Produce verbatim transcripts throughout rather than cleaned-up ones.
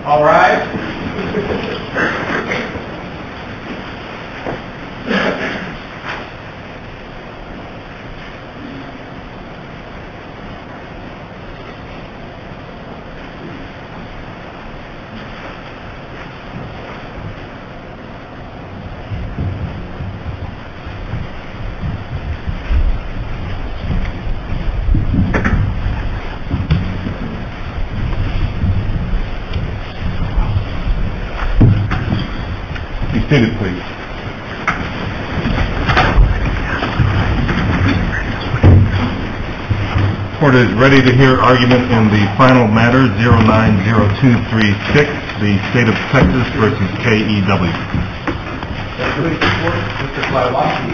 All right. Seated, please. Court is ready to hear argument in the final matter, zero nine zero two three six, the State of Texas versus K E W. Mister Slawowski,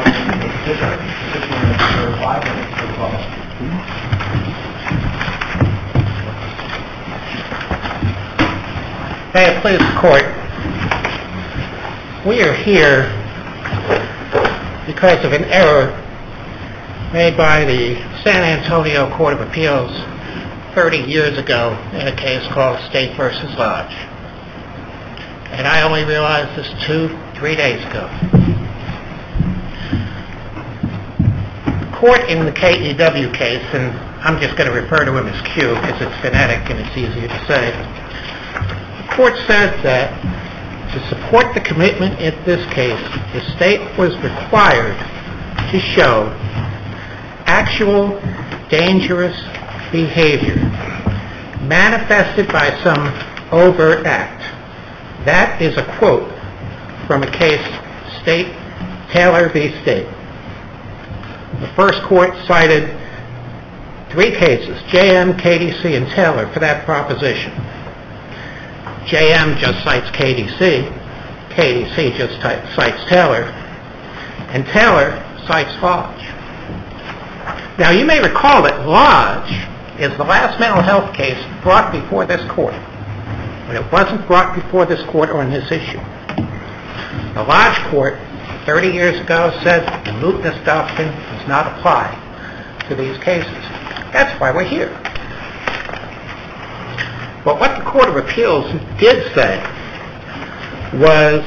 May it please the court. We are here because of an error made by the San Antonio Court of Appeals thirty years ago in a case called State versus Lodge. And I only realized this two, three days ago. The court in the K E W case, and I'm just going to refer to him as Q because it's phonetic and it's easier to say. The court said that to support the commitment in this case, the state was required to show actual dangerous behavior manifested by some overt act. That is a quote from a case, State, Taylor v. State. The first court cited three cases, J M, K D C, and Taylor, for that proposition. J M just cites K D C, K D C just t- cites Taylor, and Taylor cites Lodge. Now you may recall that Lodge is the last mental health case brought before this court, but it wasn't brought before this court on this issue. The Lodge court thirty years ago said the mootness doctrine does not apply to these cases. That's why we're here. But what the Court of Appeals did say was,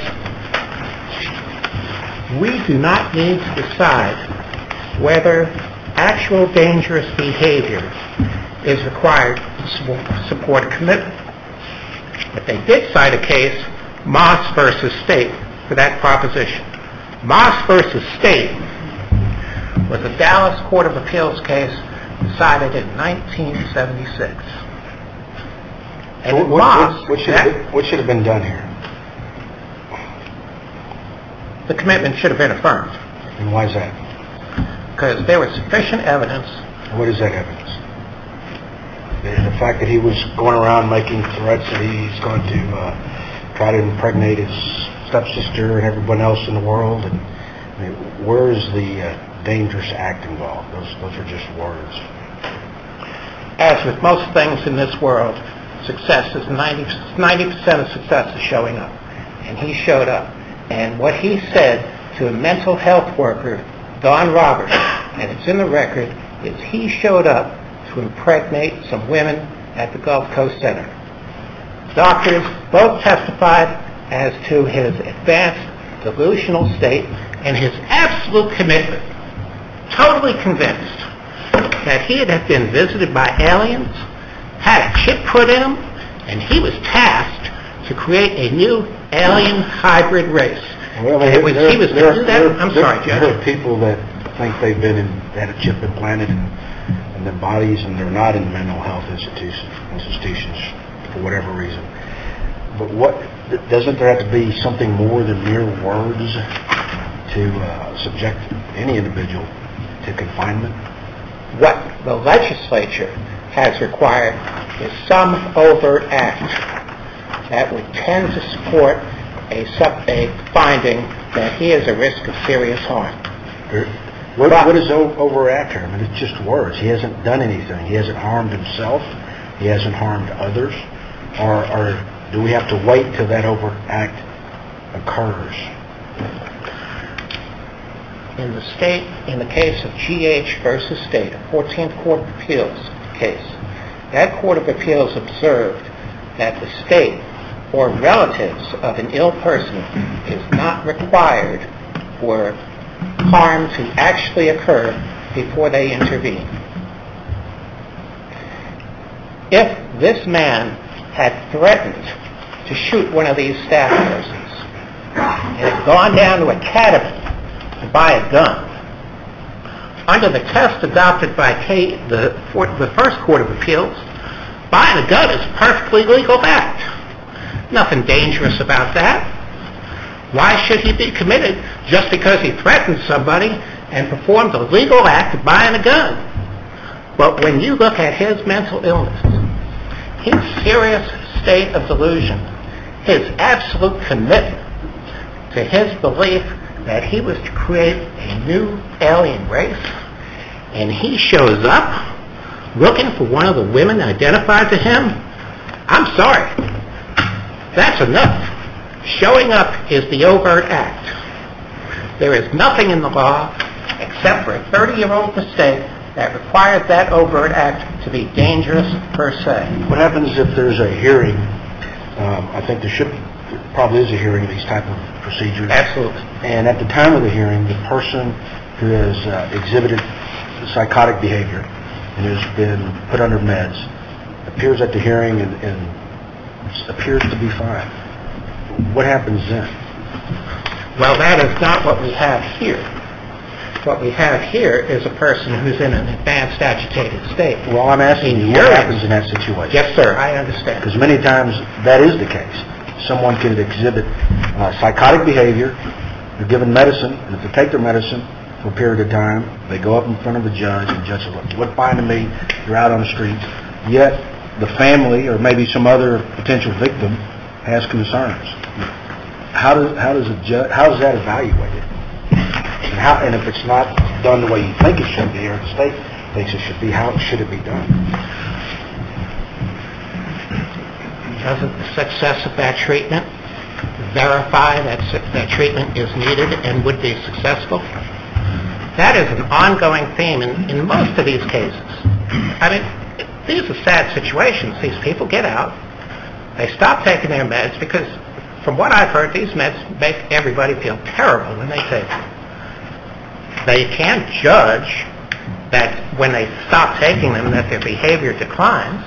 we do not need to decide whether actual dangerous behavior is required to support a commitment. But they did cite a case, Moss versus State, for that proposition. Moss versus State was a Dallas Court of Appeals case decided in nineteen seventy-six. And what, Moss, what, what, should have, what should have been done here? The commitment should have been affirmed. And why is that? Because there was sufficient evidence. What is that evidence? The, the fact that he was going around making threats that he's going to uh, try to impregnate his stepsister and everyone else in the world. And I mean, where is the uh, dangerous act involved? Those, those are just words. As with most things in this world, success is ninety percent of success is showing up. And he showed up. And what he said to a mental health worker, Don Roberts, and it's in the record, is he showed up to impregnate some women at the Gulf Coast Center. Doctors both testified as to his advanced delusional state and his absolute commitment, totally convinced that he had been visited by aliens, had a chip put in him, and he was tasked to create a new alien hybrid race. Well, and it was, there, he was there, to do that. There, I'm there, sorry, Judge. There are people that think they've been in, had a chip implanted in, in their bodies, and they're not in mental health institutions, institutions for whatever reason. But what doesn't there have to be something more than mere words to uh, subject any individual to confinement? What the legislature has required is some overt act that would tend to support a, sub, a finding that he is a risk of serious harm. What, but, what is overt act here? I mean, it's just words. He hasn't done anything. He hasn't harmed himself. He hasn't harmed others. Or, or do we have to wait till that overt act occurs? In the state, in the case of G H versus State, a fourteenth Court of Appeals case, that Court of Appeals observed that the state or relatives of an ill person is not required for harm to actually occur before they intervene. If this man had threatened to shoot one of these staff persons and had gone down to Academy to buy a gun, under the test adopted by K, the, for, the First Court of Appeals, buying a gun is a perfectly legal act. Nothing dangerous about that. Why should he be committed just because he threatened somebody and performed a legal act of buying a gun? But when you look at his mental illness, his serious state of delusion, his absolute commitment to his belief that he was to create a new alien race, and he shows up looking for one of the women identified to him, I'm sorry. That's enough. Showing up is the overt act. There is nothing in the law except for a thirty-year-old mistake that requires that overt act to be dangerous per se. What happens if there's a hearing? Um, I think there should there probably is a hearing of these type of procedures. Absolutely. And at the time of the hearing, the person who has uh, exhibited psychotic behavior and has been put under meds appears at the hearing and, and appears to be fine. What happens then? Well, that is not what we have here. What we have here is a person who's in an advanced agitated state. Well, I'm asking you, what happens in that situation? Yes, sir, I understand. Because many times that is the case. Someone could exhibit uh, psychotic behavior, they're given medicine, and if they take their medicine for a period of time, they go up in front of the judge, and the judge says, look, you look fine to me, you're out on the streets. Yet the family, or maybe some other potential victim, has concerns. How does how does a ju- how is that evaluated? And how and if it's not done the way you think it should be, or the state thinks it should be, how should it be done? Doesn't the success of that treatment verify that that treatment is needed and would be successful? That is an ongoing theme in, in most of these cases. I mean, these are sad situations. These people get out, they stop taking their meds because, from what I've heard, these meds make everybody feel terrible when they take them. They can't judge that when they stop taking them that their behavior declines.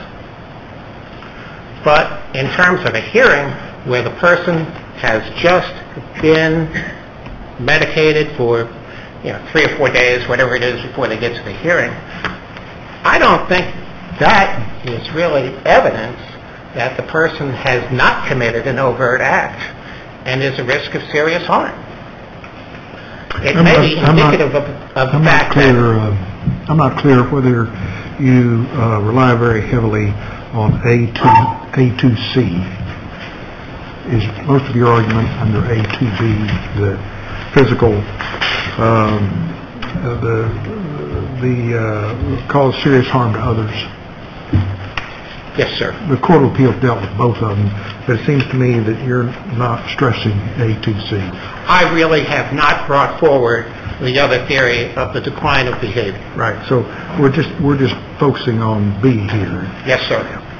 But in terms of a hearing where the person has just been medicated for, you know, three or four days, whatever it is, before they get to the hearing, I don't think that is really evidence that the person has not committed an overt act and is a risk of serious harm. It I'm may not, be I'm indicative not, of, of I'm the fact not clear, that... Uh, I'm not clear whether you uh, rely very heavily on A two, A two C. Is most of your argument under A two B the physical, um, uh, the, the uh, cause serious harm to others? Yes, sir. The Court of Appeals dealt with both of them, but it seems to me that you're not stressing A two C. I really have not brought forward the other theory of the decline of behavior. Right. So we're just we're just focusing on B here. Yes, sir.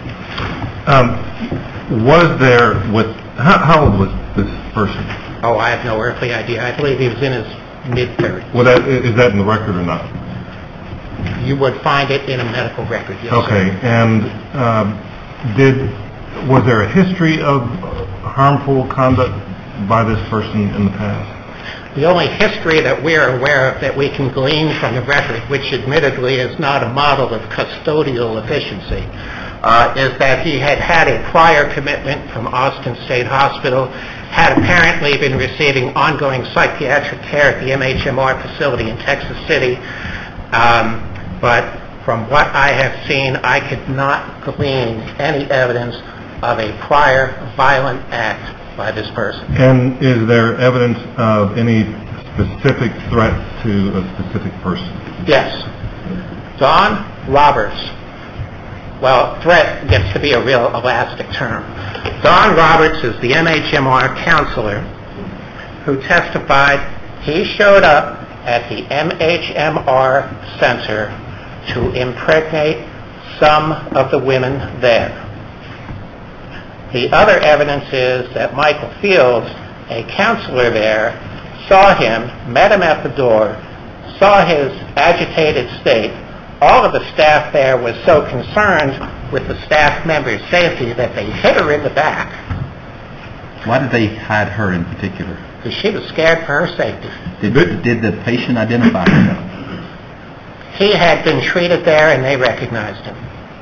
Um, was there with how, how old was this person? Oh, I have no earthly idea. I believe he was in his mid-thirties. Well, that, is that in the record or not? You would find it in a medical record, yes, Okay, sir. and um, did was there a history of harmful conduct by this person in the past? The only history that we're aware of that we can glean from the record, which admittedly is not a model of custodial efficiency, uh, is that he had had a prior commitment from Austin State Hospital, had apparently been receiving ongoing psychiatric care at the M H M R facility in Texas City. Um, but from what I have seen, I could not glean any evidence of a prior violent act by this person. And is there evidence of any specific threat to a specific person? Yes. Don Roberts. Well, threat gets to be a real elastic term. Don Roberts is the M H M R counselor who testified he showed up at the M H M R center to impregnate some of the women there. The other evidence is that Michael Fields, a counselor there, saw him, met him at the door, saw his agitated state. All of the staff there was so concerned with the staff member's safety that they hit her in the back. Why did they hide her in particular? Because she was scared for her safety. Did, did the patient identify herself? He had been treated there and they recognized him.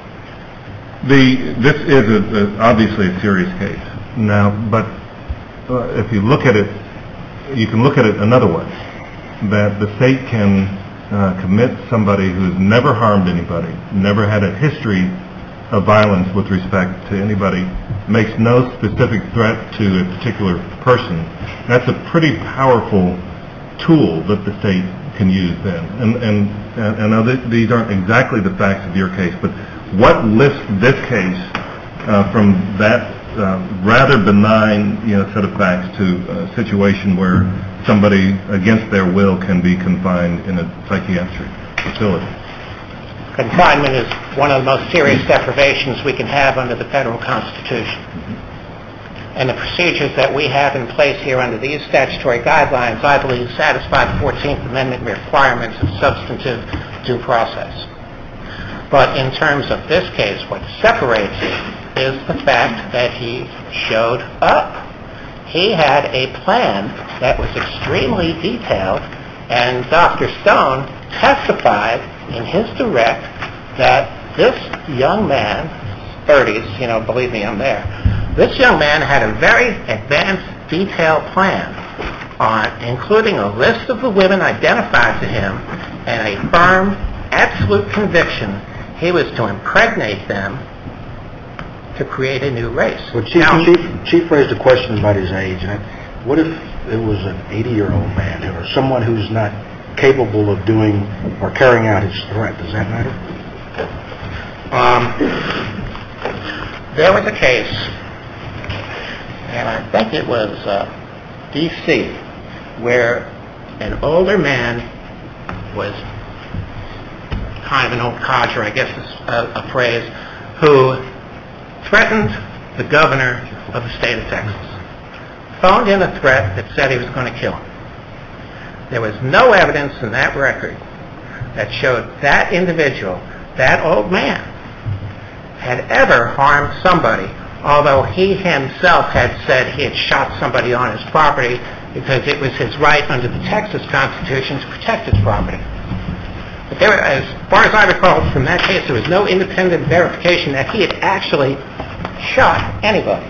The, this is a, a, obviously a serious case. Now, but uh, if you look at it, you can look at it another way, that the state can uh, commit somebody who's never harmed anybody, never had a history of violence with respect to anybody, makes no specific threat to a particular person. That's a pretty powerful tool that the state can use then. And, and, and I know that these aren't exactly the facts of your case, but what lifts this case uh, from that uh, rather benign, you know, set of facts to a situation where somebody against their will can be confined in a psychiatric facility? Confinement is one of the most serious deprivations we can have under the federal Constitution. And the procedures that we have in place here under these statutory guidelines, I believe, satisfy the fourteenth Amendment requirements of substantive due process. But in terms of this case, what separates it is the fact that he showed up. He had a plan that was extremely detailed, and Doctor Stone testified in his direct that this young man, thirties, you know, believe me, I'm there, this young man had a very advanced, detailed plan on including a list of the women identified to him and a firm, absolute conviction he was to impregnate them to create a new race. Well, Chief, now, Chief, Chief raised a question about his age. And what if it was an eighty-year-old man or someone who's not capable of doing or carrying out his threat? Does that matter? Um, there was a case, and I think it was uh, D C, where an older man was kind of an old codger, I guess is a, a phrase, who threatened the governor of the state of Texas. Phoned in a threat that said he was going to kill him. There was no evidence in that record that showed that individual, that old man, had ever harmed somebody, although he himself had said he had shot somebody on his property because it was his right under the Texas Constitution to protect his property. But there, as far as I recall from that case, there was no independent verification that he had actually shot anybody.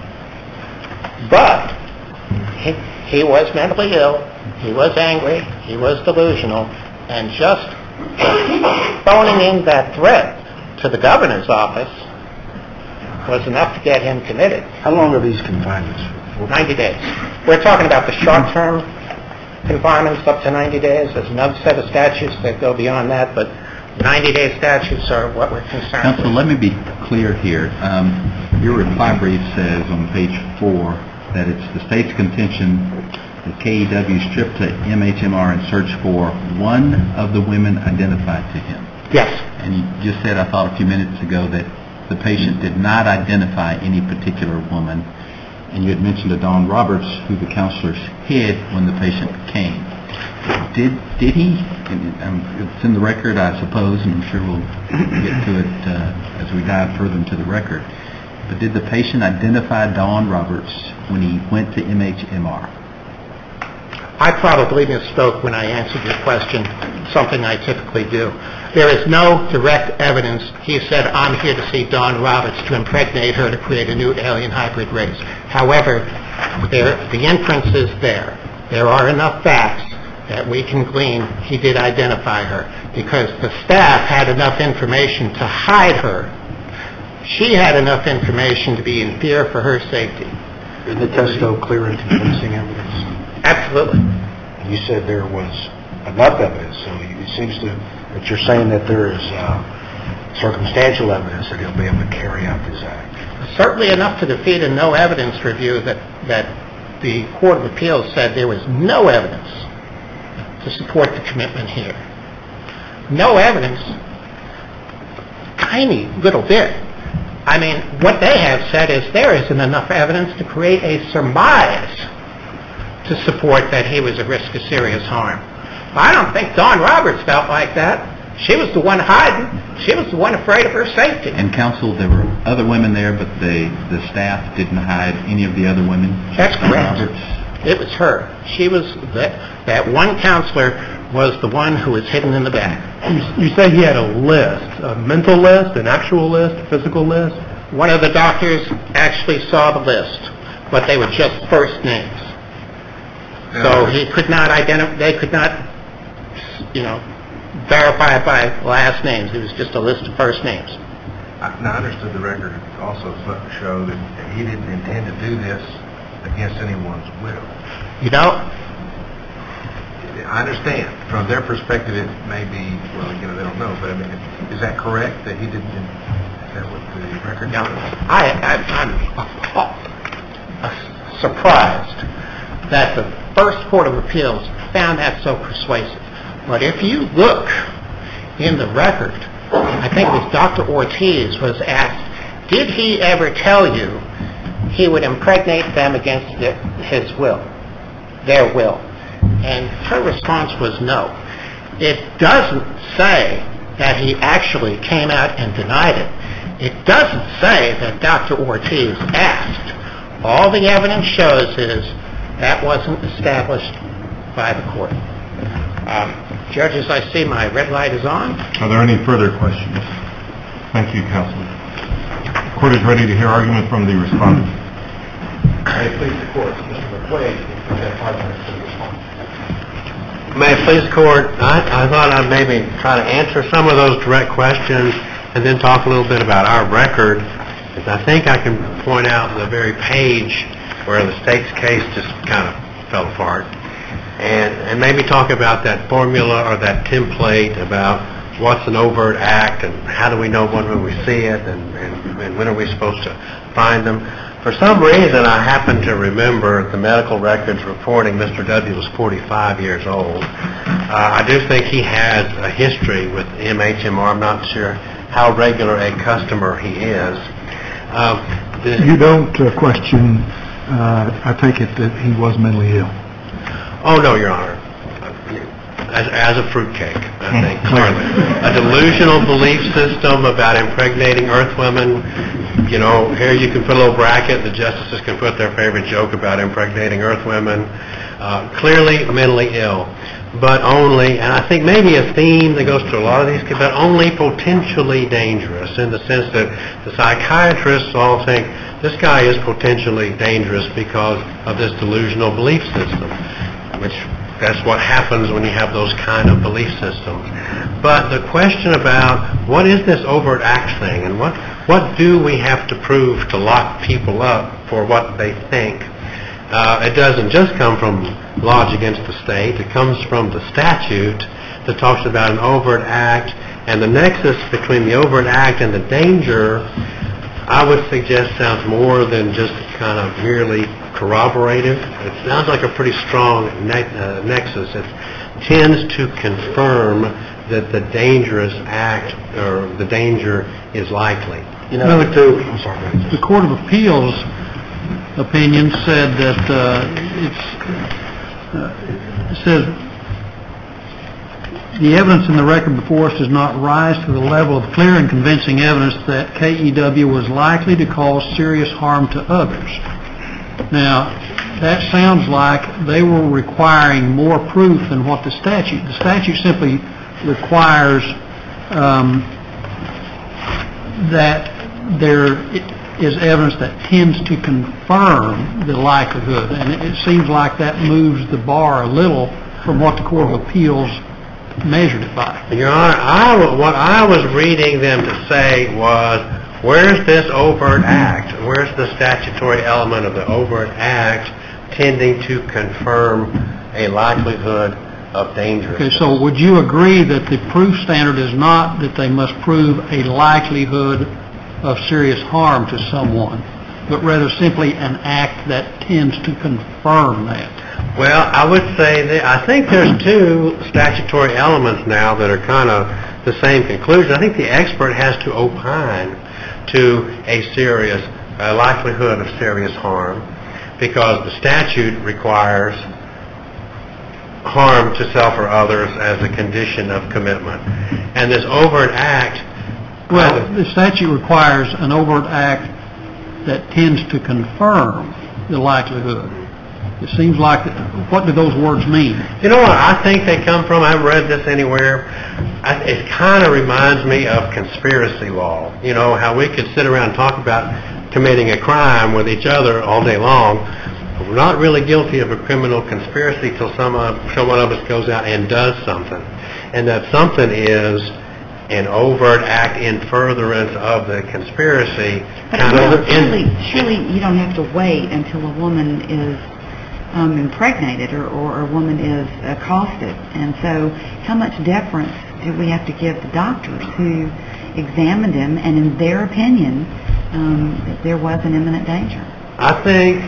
But he, he was mentally ill, he was angry, he was delusional, and just phoning in that threat to the governor's office was enough to get him committed. How long are these confinements? ninety days. We're talking about the short-term confinements up to ninety days. There's another set of statutes that go beyond that, but ninety-day statutes are what we're concerned Counsel, with. let me be clear here. Um, your reply brief says on page four that it's the state's contention that K E W stripped to M H M R and searched for one of the women identified to him. Yes. And you just said, I thought a few minutes ago, that the patient did not identify any particular woman. And you had mentioned to Dawn Roberts, who the counselors hid when the patient came. Did did he? Um, it's in the record, I suppose, and I'm sure we'll get to it uh, as we dive further into the record. But did the patient identify Dawn Roberts when he went to M H M R? I probably misspoke when I answered your question, something I typically do. There is no direct evidence. He said, I'm here to see Dawn Roberts to impregnate her to create a new alien hybrid race. However, there, the inference is there. There are enough facts that we can glean he did identify her because the staff had enough information to hide her. She had enough information to be in fear for her safety. Is the test though clear and convincing evidence? Absolutely. You said there was enough evidence, so it seems to that you're saying that there is uh, circumstantial evidence that he'll be able to carry out this act. Certainly enough to defeat a no evidence review that, that the Court of Appeals said there was no evidence to support the commitment here. No evidence, tiny little bit, I mean, what they have said is there isn't enough evidence to create a surmise to support that he was a risk of serious harm. I don't think Dawn Roberts felt like that. She was the one hiding. She was the one afraid of her safety. And counsel, there were other women there, but the the staff didn't hide any of the other women? That's Dawn correct. Roberts? It was her. She was, that, that one counselor was the one who was hidden in the back. You, you say he had a list, a mental list, an actual list, a physical list? One of the doctors actually saw the list, but they were just first names. So he could not identify, they could not, you know, verify it by last names. It was just a list of first names. I, now, I understood the record also showed that he didn't intend to do this against anyone's will. You know, I understand. From their perspective, it may be, well, you know, they don't know, but I mean, is that correct, that he didn't, is that what the record no, shows? I, I, I'm uh, surprised that the First Court of Appeals found that so persuasive. But if you look in the record, I think it was Doctor Ortiz was asked, did he ever tell you he would impregnate them against their, his will, their will? And her response was no. It doesn't say that he actually came out and denied it. It doesn't say that Doctor Ortiz asked. All the evidence shows is that wasn't established by the court. Um, judges, I see my red light is on. Are there any further questions? Thank you, counsel. The court is ready to hear argument from the respondent. May it please the court, Mister McQuaid, you present argument for the respondent. May it please the court, I, I thought I'd maybe try to answer some of those direct questions and then talk a little bit about our record. Because I think I can point out the very page where the state's case just kind of fell apart. And, and maybe talk about that formula or that template about what's an overt act and how do we know when we see it and, and, and when are we supposed to find them. For some reason, I happen to remember the medical records reporting Mister W. was forty-five years old. Uh, I do think he has a history with M H M R. I'm not sure how regular a customer he is. Uh, the, You don't uh, question, uh, I take it that he was mentally ill. Oh, no, Your Honor. As, as a fruitcake, I think, clearly. A delusional belief system about impregnating earth women. You know, here you can put a little bracket, the justices can put their favorite joke about impregnating earth women. Uh, clearly mentally ill, but only, and I think maybe a theme that goes to a lot of these kids, but only potentially dangerous in the sense that the psychiatrists all think this guy is potentially dangerous because of this delusional belief system, which that's what happens when you have those kind of belief systems. But the question about what is this overt act thing and what, what do we have to prove to lock people up for what they think? Uh, it doesn't just come from Lodge Against the State. It comes from the statute that talks about an overt act, and the nexus between the overt act and the danger, I would suggest, sounds more than just kind of merely corroborative. It sounds like a pretty strong ne- uh, nexus. It tends to confirm that the dangerous act or the danger is likely. You know, No, I'm sorry. The Court of Appeals opinion said that uh, it's uh, it says the evidence in the record before us does not rise to the level of clear and convincing evidence that K E W was likely to cause serious harm to others. Now, that sounds like they were requiring more proof than what the statute. The statute simply requires um, that there is evidence that tends to confirm the likelihood, and it seems like that moves the bar a little from what the Court of Appeals measured it by. Your Honor, I, what I was reading them to say was, where's this overt act? Where's the statutory element of the overt act tending to confirm a likelihood of dangerousness? Okay, so would you agree that the proof standard is not that they must prove a likelihood of serious harm to someone, but rather simply an act that tends to confirm that? Well, I would say that I think there's two statutory elements now that are kind of the same conclusion. I think the expert has to opine to a serious uh, likelihood of serious harm, because the statute requires harm to self or others as a condition of commitment. And this overt act... Well, the statute requires an overt act that tends to confirm the likelihood. It seems like, what do those words mean? You know what I think they come from? I haven't read this anywhere. I, it kind of reminds me of conspiracy law. You know, how we could sit around and talk about committing a crime with each other all day long. But we're not really guilty of a criminal conspiracy till some of, someone of us goes out and does something. And that something is an overt act in furtherance of the conspiracy. But kind well, of surely, in, surely you don't have to wait until a woman is um, impregnated or, or a woman is accosted. And so how much deference do we have to give the doctors who examined him and in their opinion um, there was an imminent danger? I think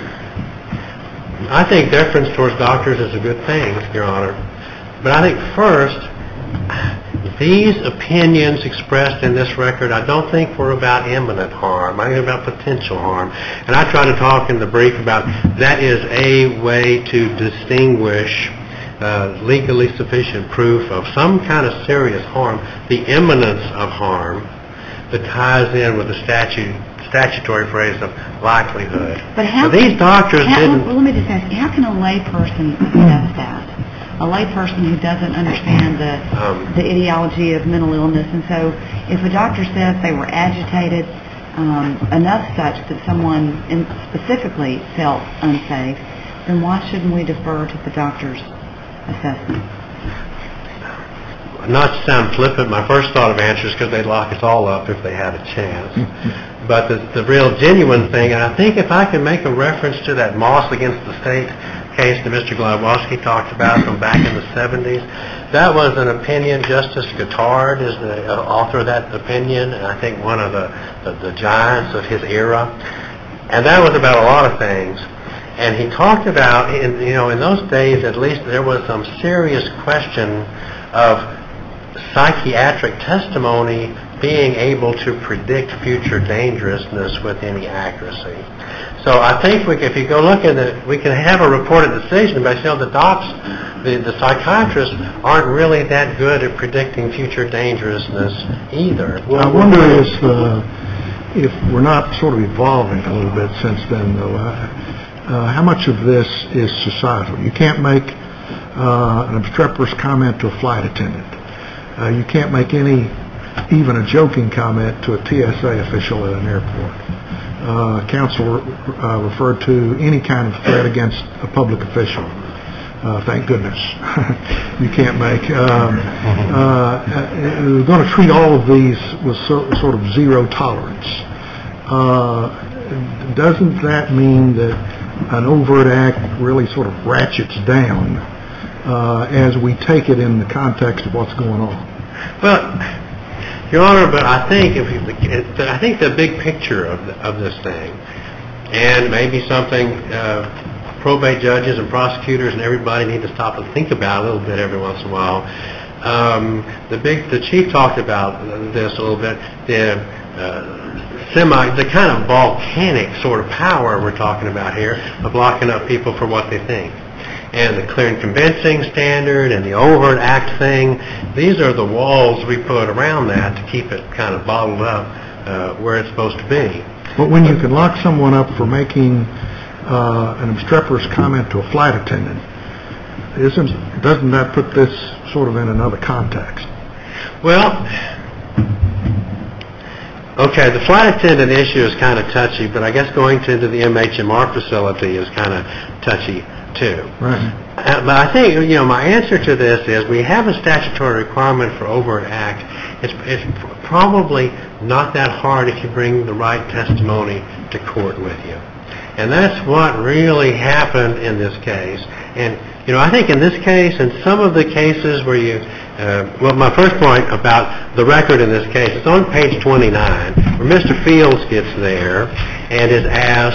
I think deference towards doctors is a good thing, Your Honor. But I think first, these opinions expressed in this record, I don't think were about imminent harm. I think about potential harm. And I try to talk in the brief about that is a way to distinguish uh, legally sufficient proof of some kind of serious harm, the imminence of harm that ties in with the statute, statutory phrase of likelihood. But how now, these doctors how, didn't... Well, let me just ask you, how can a layperson assess that? A layperson who doesn't understand the Um, the etiology of mental illness, and so if a doctor says they were agitated um, enough such that someone in specifically felt unsafe, then why shouldn't we defer to the doctor's assessment? Not to sound flippant, my first thought of answer is because they'd lock us all up if they had a chance. But the, the real genuine thing, and I think if I can make a reference to that Moss against the State case that Mister Glowowski talked about from back in the seventies, that was an opinion. Justice Guittard is the uh, author of that opinion, and I think one of the, the, the giants of his era. And that was about a lot of things. And he talked about, in, you know, in those days at least, there was some serious question of psychiatric testimony being able to predict future dangerousness with any accuracy. So I think we, if you go look at it, we can have a reported decision, but you know, the docs, the, the psychiatrists aren't really that good at predicting future dangerousness either. I wonder if, uh, if we're not sort of evolving a little bit since then, though. Uh, uh, how much of this is societal? You can't make uh, an obstreperous comment to a flight attendant. Uh, you can't make any, even a joking comment to a T S A official at an airport. Uh, counsel uh, referred to any kind of threat against a public official. Uh, thank goodness. You can't make. Um, uh, we're going to treat all of these with so, sort of zero tolerance. Uh, doesn't that mean that an overt act really sort of ratchets down uh, as we take it in the context of what's going on? Well, Your Honor, but I think if you, I think the big picture of the, of this thing, and maybe something uh, probate judges and prosecutors and everybody need to stop and think about a little bit every once in a while. Um, the big, the chief talked about this a little bit. The uh, semi, the kind of volcanic sort of power we're talking about here of locking up people for what they think. And the clear and convincing standard and the overt act thing, these are the walls we put around that to keep it kind of bottled up uh, where it's supposed to be. But when you can lock someone up for making uh, an obstreperous comment to a flight attendant, isn't doesn't that put this sort of in another context? Well, okay, the flight attendant issue is kind of touchy, but I guess going into the M H M R facility is kind of touchy too. Right. Uh, but I think, you know, my answer to this is we have a statutory requirement for overt act. It's, it's probably not that hard if you bring the right testimony to court with you. And that's what really happened in this case. And, you know, I think in this case and some of the cases where you, uh, well, my first point about the record in this case, it's on page twenty-nine, where Mister Fields gets there and is asked,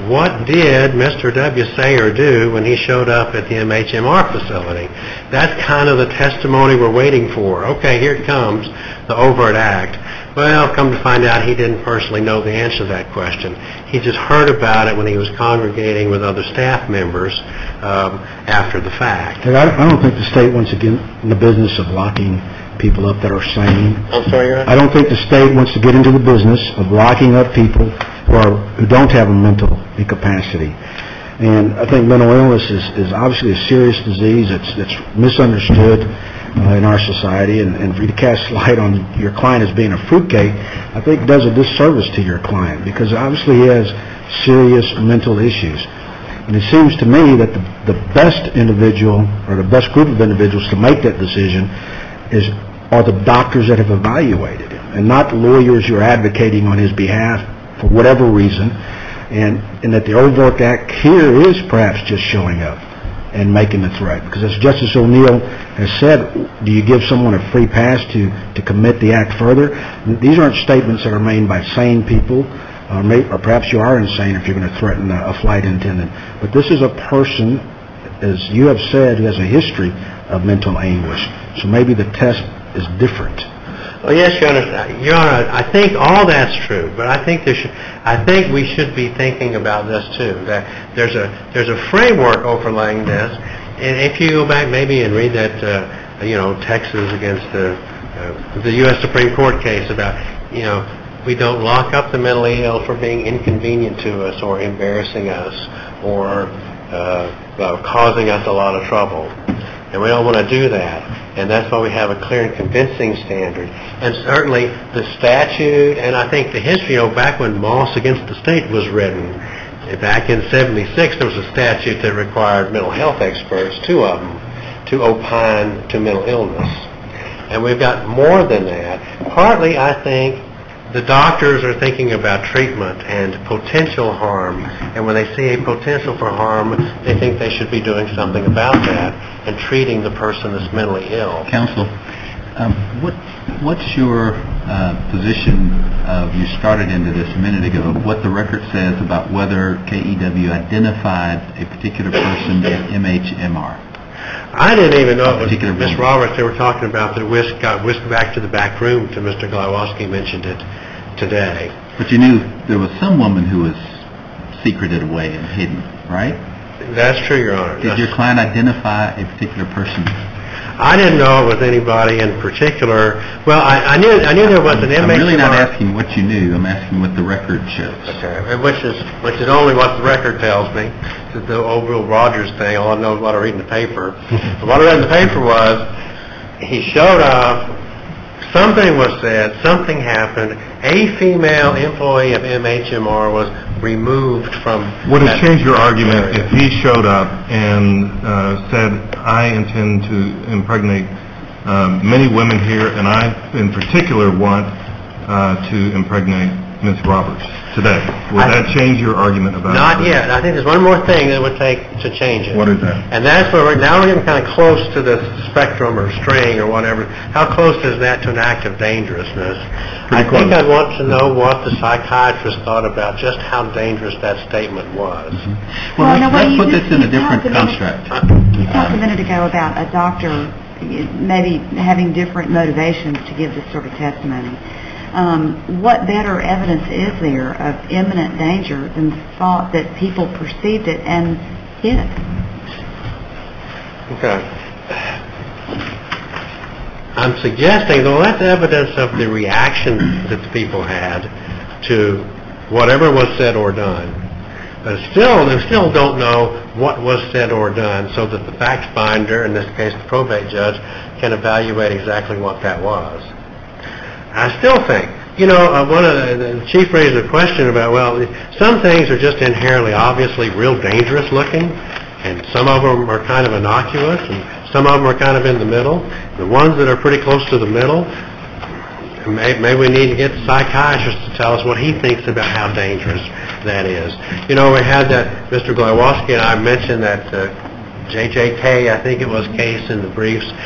what did Mister W. say or do when he showed up at the M H M R facility? That's kind of the testimony we're waiting for. Okay, here it comes, the overt act. Well, come to find out, he didn't personally know the answer to that question. He just heard about it when he was congregating with other staff members um, after the fact. And I I don't think the state wants to get in the business of locking people up that are sane. I'm sorry, Your Honor? I don't think the state wants to get into the business of locking up people who are who don't have a mental incapacity. And I think mental illness is, is obviously a serious disease. It's, it's misunderstood uh, in our society, and, and for you to cast light on your client as being a fruitcake, I think does a disservice to your client, because obviously he has serious mental issues. And it seems to me that the, the best individual, or the best group of individuals to make that decision is are the doctors that have evaluated him, and not lawyers who are advocating on his behalf for whatever reason, and, and that the overt act here is perhaps just showing up and making the threat. Because as Justice O'Neill has said, do you give someone a free pass to, to commit the act further? These aren't statements that are made by sane people, or, may, or perhaps you are insane if you're going to threaten a, a flight attendant. But this is a person, as you have said, who has a history of mental anguish. So maybe the test is different. Well, yes, Your Honor. Your Honor, I think all that's true, but I think there should, I think we should be thinking about this too. That there's a there's a framework overlaying this, and if you go back maybe and read that, uh, you know, Texas against the uh, the U S Supreme Court case about, you know, we don't lock up the mentally ill for being inconvenient to us or embarrassing us or uh, uh, causing us a lot of trouble, and we don't want to do that. And that's why we have a clear and convincing standard. And certainly the statute, and I think the history, you know, back when Moss against the state was written, back in seventy-six, there was a statute that required mental health experts, two of them, to opine to mental illness. And we've got more than that. Partly, I think, the doctors are thinking about treatment and potential harm, and when they see a potential for harm, they think they should be doing something about that and treating the person that's mentally ill. Counsel, um, what what's your uh, position of, you started into this a minute ago, what the record says about whether K E W identified a particular person at M H M R? I didn't even know it was Miz Roberts they were talking about that whisk, got whisked back to the back room to Mister Glowacki mentioned it today. But you knew there was some woman who was secreted away and hidden, right? That's true, Your Honor. Did your client identify a particular person? I didn't know it was anybody in particular. Well, I, I knew I knew there was an M H M R. I'm really not asking what you knew. I'm asking what the record shows. Okay, which is which is only what the record tells me. It's the old Will Rogers thing. All I know is what I read in the paper. But what I read in the paper was he showed up. Something was said. Something happened. A female employee of M H M R was removed from. Would it change your argument if he showed up and uh, said, I intend to impregnate uh, many women here, and I in particular want uh, to impregnate Miz Roberts today? Would I, that change your argument about Not it? yet. I think there's one more thing that would take to change it. What is that? And that's where we're, now we're getting kind of close to the spectrum or string or whatever. How close is that to an act of dangerousness? Pretty I close. think I'd want to know what the psychiatrist thought about just how dangerous that statement was. Mm-hmm. Well, Well, no, let's, what let's you put just- this in a you different talked a minute- construct. You talked a Um, minute ago about a doctor maybe having different motivations to give this sort of testimony. Um, what better evidence is there of imminent danger than the thought that people perceived it and hid it? Okay. I'm suggesting, though, that's evidence of the reaction that the people had to whatever was said or done. But still, they still don't know what was said or done, so that the fact finder, in this case the probate judge, can evaluate exactly what that was. I still think, you know, uh, one of the, the chief raised a question about, well, some things are just inherently, obviously, real dangerous looking, and some of them are kind of innocuous, and some of them are kind of in the middle. The ones that are pretty close to the middle, maybe, maybe we need to get the psychiatrist to tell us what he thinks about how dangerous that is. You know, we had that, Mister Glowacki and I mentioned that uh, J J K, I think it was, case in the briefs.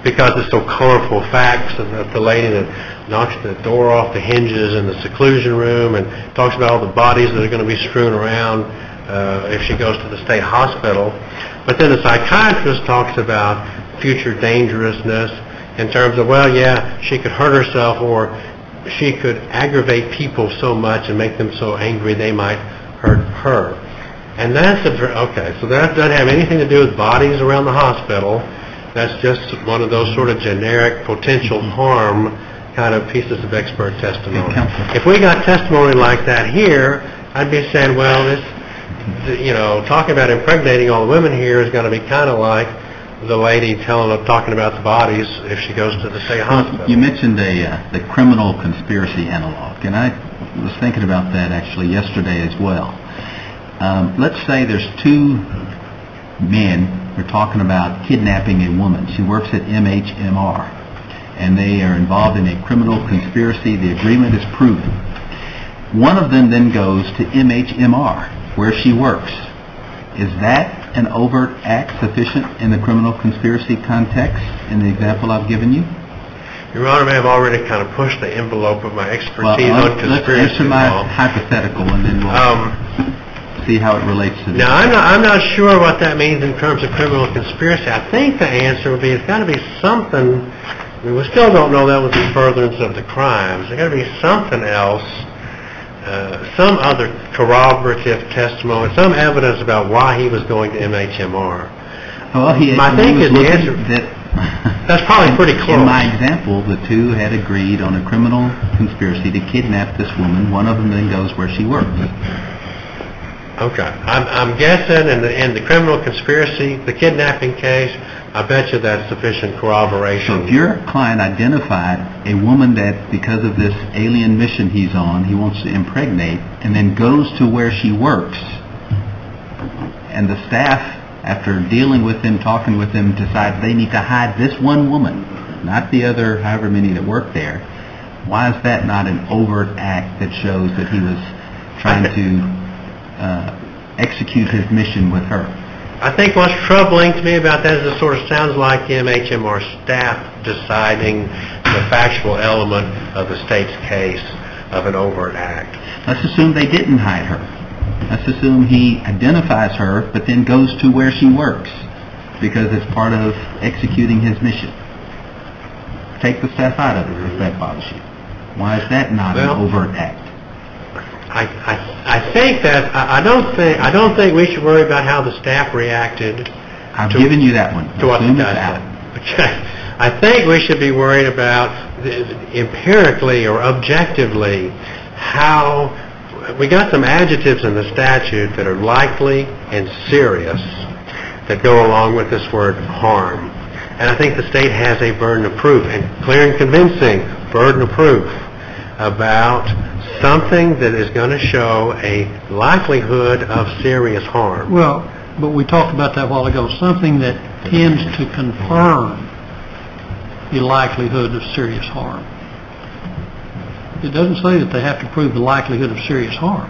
because it's so colorful facts of the, the lady that knocks the door off the hinges in the seclusion room and talks about all the bodies that are going to be strewn around uh, if she goes to the state hospital. But then the psychiatrist talks about future dangerousness in terms of, well, yeah, she could hurt herself, or she could aggravate people so much and make them so angry they might hurt her. And that's a, okay, so that doesn't have anything to do with bodies around the hospital. That's just one of those sort of generic potential harm kind of pieces of expert testimony. If we got testimony like that here, I'd be saying, well, this, you know, talking about impregnating all the women here is going to be kind of like the lady telling, talking about the bodies if she goes to the state hospital. You mentioned a, uh, the criminal conspiracy analog, and I was thinking about that actually yesterday as well. Um, let's say there's two men. We're talking about kidnapping a woman. She works at M H M R, and they are involved in a criminal conspiracy. The agreement is proven. One of them then goes to M H M R, where she works. Is that an overt act sufficient in the criminal conspiracy context in the example I've given you? Your Honor, may have already kind of pushed the envelope of my expertise well, on conspiracy. Let's answer my law. hypothetical, and then we'll um, see how it relates to this. Now, I'm not, I'm not sure what that means in terms of criminal conspiracy. I think the answer would be it's got to be something. I mean, we still don't know that was in furtherance of the crimes. There's got to be something else, uh, some other corroborative testimony, some evidence about why he was going to M H M R. Well, he, I think he was the answer. That That's probably pretty close. In my example, the two had agreed on a criminal conspiracy to kidnap this woman. One of them then goes where she works. Okay. I'm, I'm guessing in the, in the criminal conspiracy, the kidnapping case, I bet you that's sufficient corroboration. So if your client identified a woman that, because of this alien mission he's on, he wants to impregnate, and then goes to where she works, and the staff, after dealing with him, talking with him, decide they need to hide this one woman, not the other however many that work there, why is that not an overt act that shows that he was trying to uh, execute his mission with her? I think what's troubling to me about that is it sort of sounds like the M H M R staff deciding the factual element of the state's case of an overt act. Let's assume they didn't hide her. Let's assume he identifies her, but then goes to where she works because it's part of executing his mission. Take the staff out of it if that bothers you. Why is that not well, an overt act? I, I, I think that I, I don't think I don't think we should worry about how the staff reacted. I've to, given you that one. To what the guy said. Okay. I think we should be worried about the, empirically or objectively how. We got some adjectives in the statute that are likely and serious that go along with this word harm. And I think the state has a burden of proof, and clear and convincing burden of proof about something that is going to show a likelihood of serious harm. Well, but we talked about that a while ago, something that tends to confirm the likelihood of serious harm. It doesn't say that they have to prove the likelihood of serious harm.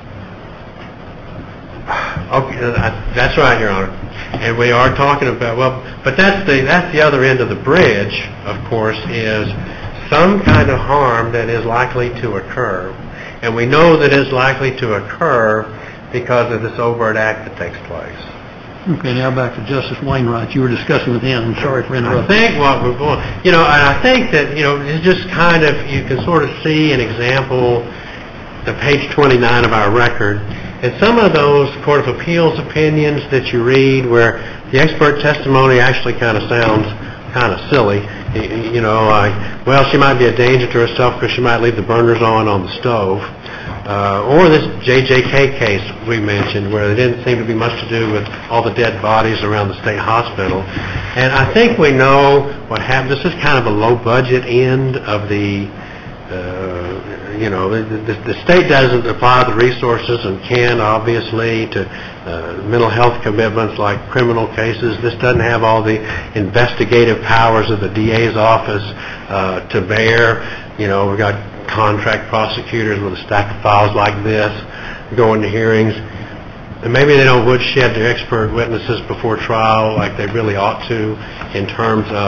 Okay, that's right, Your Honor. And we are talking about, well, but that's the that's the other end of the bridge, of course, is some kind of harm that is likely to occur. And we know that it's likely to occur because of this overt act that takes place. Okay, now back to Justice Wainwright. You were discussing with him. I'm sorry for interrupting. I think what we're going, you know, and I think that, you know, it's just kind of, you can sort of see an example, the page twenty-nine of our record, and some of those Court of Appeals opinions that you read where the expert testimony actually kind of sounds kind of silly. You know, like, well, she might be a danger to herself because she might leave the burners on on the stove. Uh, or this J J K case we mentioned where there didn't seem to be much to do with all the dead bodies around the state hospital. And I think we know what happened. This is kind of a low-budget end of the, uh, you know, the, the, the state doesn't apply the resources and can, obviously, to uh, mental health commitments like criminal cases. This doesn't have all the investigative powers of the D A's office uh, to bear. You know, we've got contract prosecutors with a stack of files like this going to hearings, and maybe they don't woodshed their expert witnesses before trial like they really ought to in terms of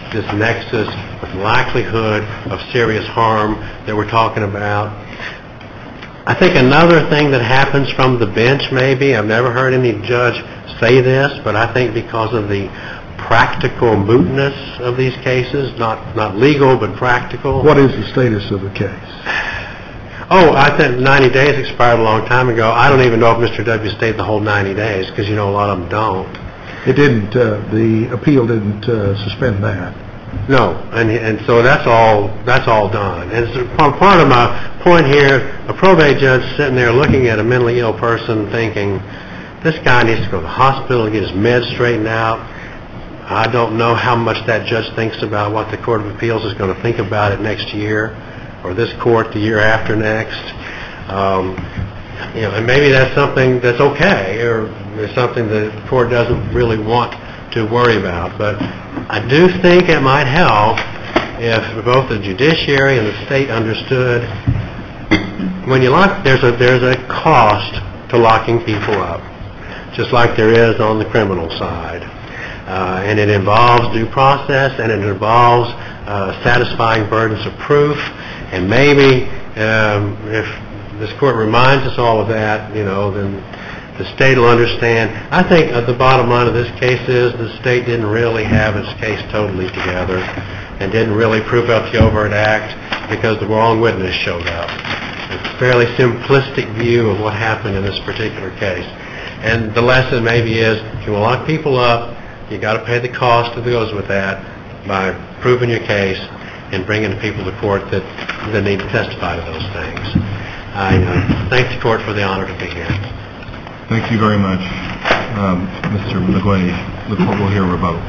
this nexus with likelihood of serious harm that we're talking about. I think another thing that happens from the bench, maybe, I've never heard any judge say this, but I think because of the practical mootness of these cases, not, not legal, but practical. What is the status of the case? Oh, I think ninety days expired a long time ago. I don't even know if Mister W stayed the whole ninety days, because, you know, a lot of them don't. It didn't, uh, the appeal didn't uh, suspend that. No, and and so that's all that's all done. And so part of my point here, a probate judge sitting there looking at a mentally ill person thinking, this guy needs to go to the hospital and get his meds straightened out. I don't know how much that judge thinks about what the Court of Appeals is going to think about it next year, or this court the year after next. Um, you know, and maybe that's something that's okay, or it's something the court doesn't really want to worry about. But I do think it might help if both the judiciary and the state understood when you lock, there's a there's a cost to locking people up, just like there is on the criminal side. Uh, and it involves due process, and it involves uh, satisfying burdens of proof. And maybe um, if this court reminds us all of that, you know, then the state will understand. I think uh, the bottom line of this case is the state didn't really have its case totally together and didn't really prove up the overt act because the wrong witness showed up. It's a fairly simplistic view of what happened in this particular case. And the lesson maybe is, if you want to lock people up, you got to pay the cost that goes with that by proving your case and bringing the people to court that, that need to testify to those things. I uh, thank the court for the honor to be here. Thank you very much, um, Mister McGuinty. The court will hear a rebuttal.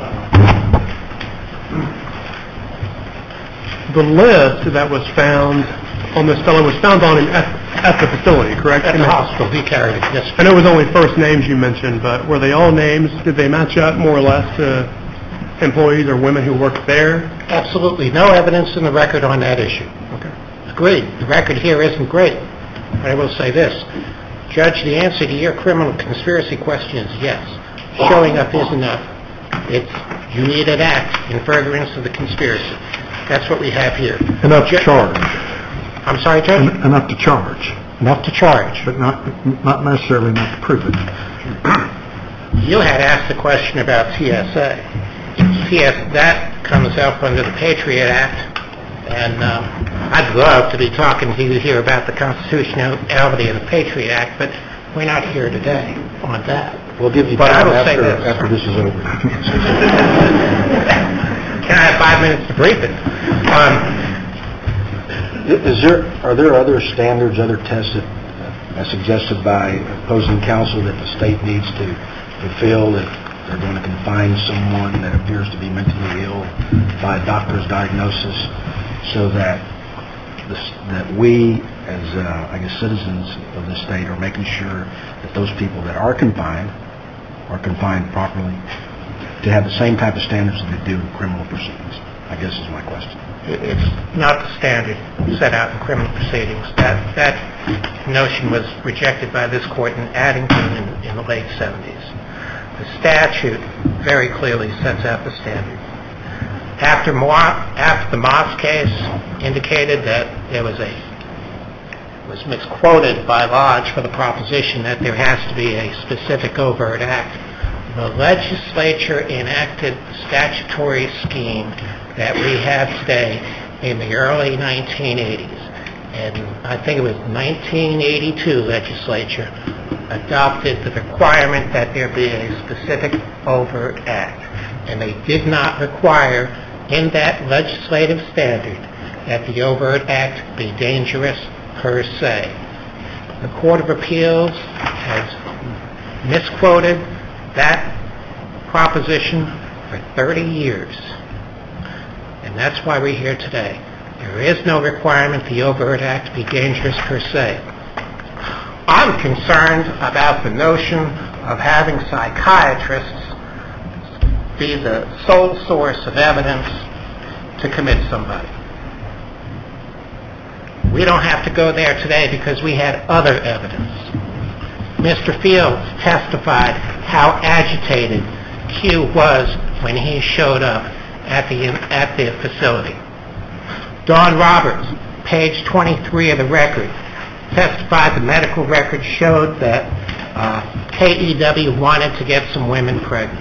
The list that was found on this fellow was found on him at, at the facility, correct? At the hospital, he carried it, yes. I know it was only first names you mentioned, but were they all names? Did they match up more or less to employees or women who worked there? Absolutely no evidence in the record on that issue. Okay. Agreed. The record here isn't great, but I will say this. Judge, the answer to your criminal conspiracy question is yes. Showing up is enough. It's, you need an act in furtherance of the conspiracy. That's what we have here. Enough to Ju- charge. I'm sorry, Judge? En- enough to charge, Enough to charge. but not not necessarily enough to prove it. You had asked the question about T S A. T S A, that comes up under the Patriot Act, and um, I'd love to be talking to you here about the constitutionality of the Patriot Act, but we're not here today on that. We'll give you But I time will say after, this. after this is over. Can I have five minutes to brief it? Um, Is there, are there other standards, other tests that, uh, as suggested by opposing counsel, that the state needs to fulfill if they're going to confine someone that appears to be mentally ill by a doctor's diagnosis, so that this, that we, as uh, I guess citizens of the state, are making sure that those people that are confined are confined properly, to have the same type of standards that they do in criminal proceedings, I guess is my question. It's not the standard set out in criminal proceedings. That that notion was rejected by this court in Addington in, in the late seventies. The statute very clearly sets out the standard. After, Mo- after the Moss case indicated that there was a was misquoted by Lodge for the proposition that there has to be a specific overt act, the legislature enacted the statutory scheme that we have today in the early nineteen eighties. And I think it was nineteen eighty-two legislature adopted the requirement that there be a specific overt act. And they did not require in that legislative standard that the overt act be dangerous per se. The Court of Appeals has misquoted that proposition for thirty years. And that's why we're here today. There is no requirement the overt act be dangerous per se. I'm concerned about the notion of having psychiatrists be the sole source of evidence to commit somebody. We don't have to go there today because we had other evidence. Mister Fields testified how agitated Q was when he showed up at the at the facility. Dawn Roberts, page twenty-three of the record, testified the medical record showed that uh, K E W wanted to get some women pregnant.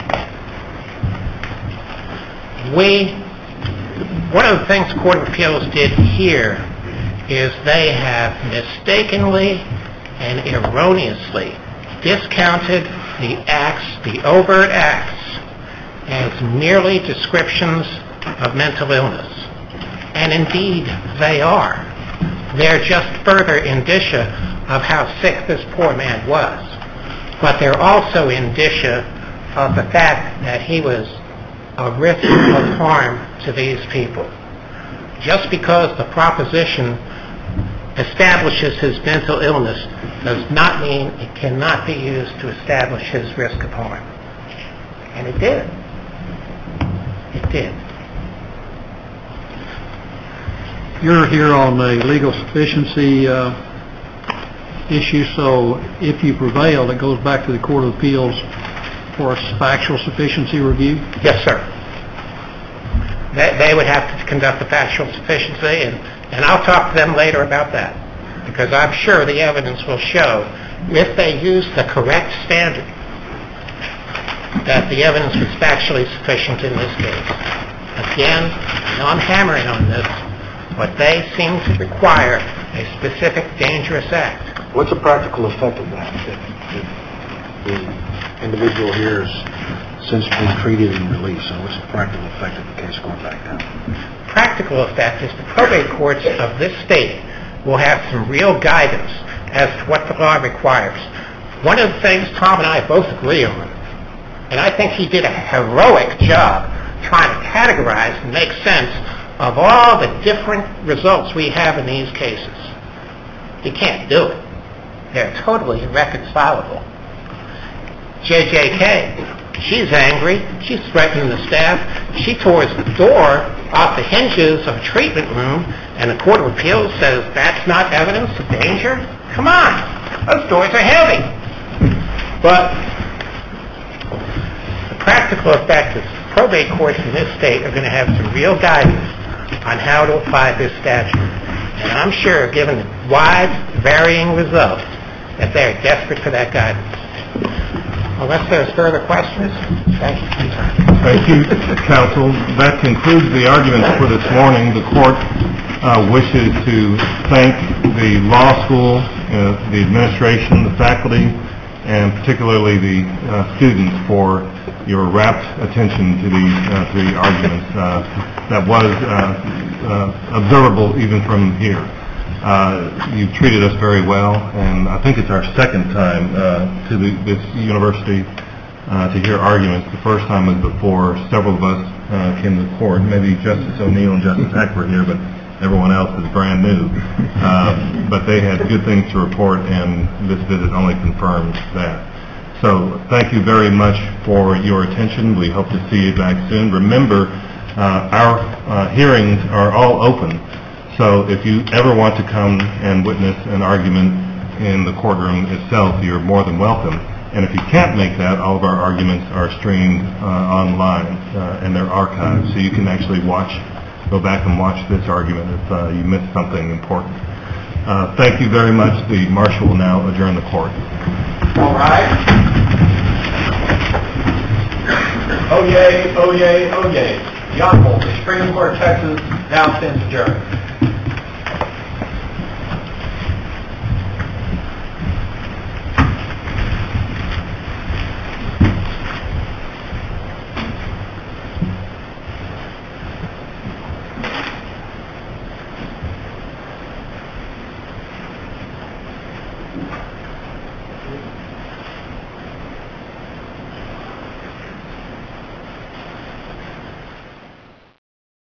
We, one of the things the Court of Appeals did here is they have mistakenly and erroneously discounted the acts, the overt acts, as merely descriptions of mental illness. And indeed, they are. They're just further indicia of how sick this poor man was. But they're also indicia of the fact that he was a risk of harm to these people. Just because the proposition establishes his mental illness does not mean it cannot be used to establish his risk of harm. And it did. It did. You're here on the legal sufficiency uh, issue, so if you prevail, it goes back to the Court of Appeals for a factual sufficiency review? Yes, sir. They, they would have to conduct the factual sufficiency, and, and I'll talk to them later about that, because I'm sure the evidence will show, if they use the correct standard, that the evidence was factually sufficient in this case. Again, and I'm hammering on this, but they seem to require a specific dangerous act. What's the practical effect of that? If, if the individual here has since been treated and released, so what's the practical effect of the case going back down? Practical effect is the probate courts of this state will have some real guidance as to what the law requires. One of the things Tom and I both agree on, and I think he did a heroic job trying to categorize and make sense of all the different results we have in these cases. He can't do it. They're totally irreconcilable. J J K, she's angry. She's threatening the staff. She tore the door off the hinges of a treatment room, and the Court of Appeals says that's not evidence of danger? Come on. Those doors are heavy. But the practical effect is probate courts in this state are going to have some real guidance on how to apply this statute. And I'm sure, given the wide, varying results, that they're desperate for that guidance. Unless there's further questions, thank you. Thank you, counsel. That concludes the arguments for this morning. The court uh, wishes to thank the law school, uh, the administration, the faculty, and particularly the uh, students for your rapt attention to the, uh, to the arguments. Uh, that was uh, uh, observable even from here. Uh, you've treated us very well, and I think it's our second time uh, to the, this university uh, to hear arguments. The first time was before several of us uh, came to the court. Maybe Justice O'Neill and Justice Heck were here, but everyone else is brand new. Uh, but they had good things to report, and this visit only confirms that. So thank you very much for your attention. We hope to see you back soon. Remember, uh, our uh, hearings are all open. So if you ever want to come and witness an argument in the courtroom itself, you're more than welcome. And if you can't make that, all of our arguments are streamed uh, online uh, and they're archived. So you can actually watch, go back and watch this argument if uh, you missed something important. Uh, thank you very much. The marshal will now adjourn the court. All right. Oh yay, oh yay, oh yay. The Honorable Supreme Court of Texas now stands adjourned. Thank you.